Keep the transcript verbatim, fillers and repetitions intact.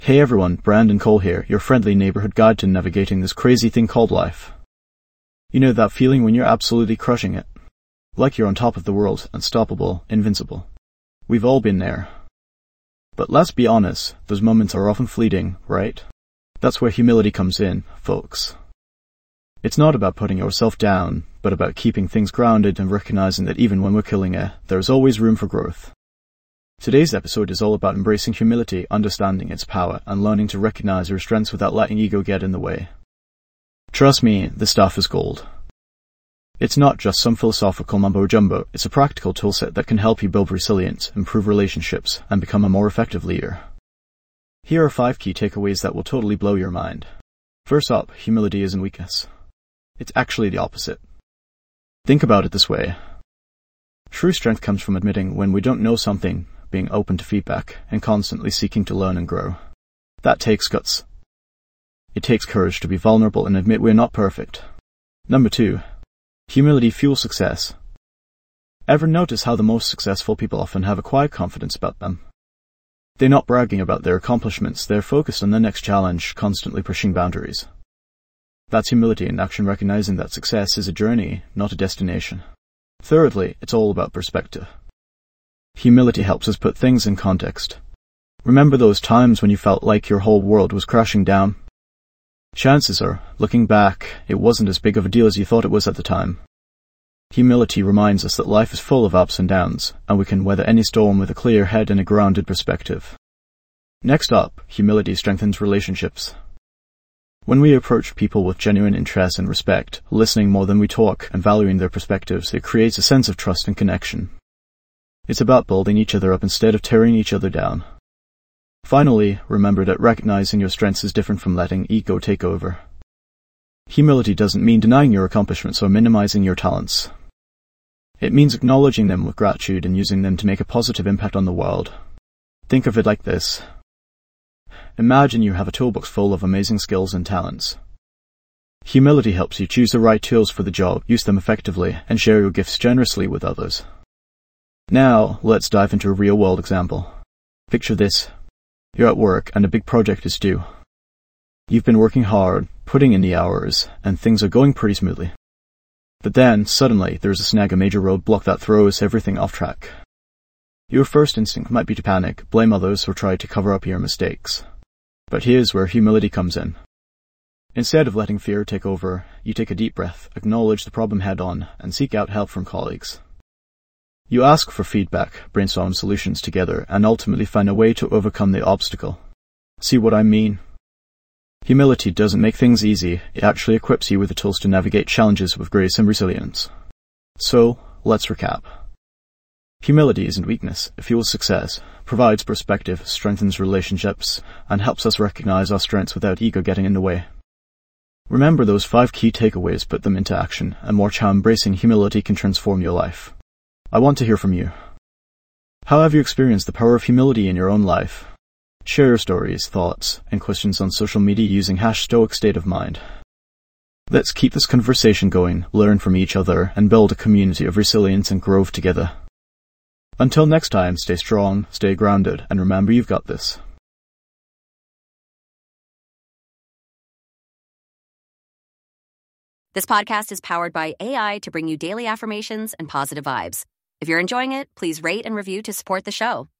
Hey everyone, Brandon Cole here, your friendly neighborhood guide to navigating this crazy thing called life. You know that feeling when you're absolutely crushing it? Like you're on top of the world, unstoppable, invincible. We've all been there. But let's be honest, those moments are often fleeting, right? That's where humility comes in, folks. It's not about putting yourself down, but about keeping things grounded and recognizing that even when we're killing it, there's always room for growth. Today's episode is all about embracing humility, understanding its power, and learning to recognize your strengths without letting ego get in the way. Trust me, this stuff is gold. It's not just some philosophical mumbo-jumbo, it's a practical toolset that can help you build resilience, improve relationships, and become a more effective leader. Here are five key takeaways that will totally blow your mind. First up, humility isn't weakness. It's actually the opposite. Think about it this way. True strength comes from admitting when we don't know something, being open to feedback, and constantly seeking to learn and grow. That takes guts. It takes courage to be vulnerable and admit we're not perfect. Number two, humility fuels success. Ever notice how the most successful people often have a quiet confidence about them? They're not bragging about their accomplishments, they're focused on the next challenge, constantly pushing boundaries. That's humility in action, recognizing that success is a journey, not a destination. Thirdly, it's all about perspective. Humility helps us put things in context. Remember those times when you felt like your whole world was crashing down? Chances are, looking back, it wasn't as big of a deal as you thought it was at the time. Humility reminds us that life is full of ups and downs, and we can weather any storm with a clear head and a grounded perspective. Next up, humility strengthens relationships. When we approach people with genuine interest and respect, listening more than we talk and valuing their perspectives, it creates a sense of trust and connection. It's about building each other up instead of tearing each other down. Finally, remember that recognizing your strengths is different from letting ego take over. Humility doesn't mean denying your accomplishments or minimizing your talents. It means acknowledging them with gratitude and using them to make a positive impact on the world. Think of it like this. Imagine you have a toolbox full of amazing skills and talents. Humility helps you choose the right tools for the job, use them effectively, and share your gifts generously with others. Now, let's dive into a real-world example. Picture this. You're at work and a big project is due. You've been working hard, putting in the hours, and things are going pretty smoothly. But then, suddenly, there's a snag, a major roadblock that throws everything off track. Your first instinct might be to panic, blame others, or try to cover up your mistakes. But here's where humility comes in. Instead of letting fear take over, you take a deep breath, acknowledge the problem head-on, and seek out help from colleagues. You ask for feedback, brainstorm solutions together, and ultimately find a way to overcome the obstacle. See what I mean? Humility doesn't make things easy, it actually equips you with the tools to navigate challenges with grace and resilience. So, let's recap. Humility isn't weakness, it fuels success, provides perspective, strengthens relationships, and helps us recognize our strengths without ego getting in the way. Remember those five key takeaways, put them into action, and watch how embracing humility can transform your life. I want to hear from you. How have you experienced the power of humility in your own life? Share your stories, thoughts, and questions on social media using hashtag Stoic State of Mind. Let's keep this conversation going, learn from each other, and build a community of resilience and growth together. Until next time, stay strong, stay grounded, and remember you've got this. This podcast is powered by A I to bring you daily affirmations and positive vibes. If you're enjoying it, please rate and review to support the show.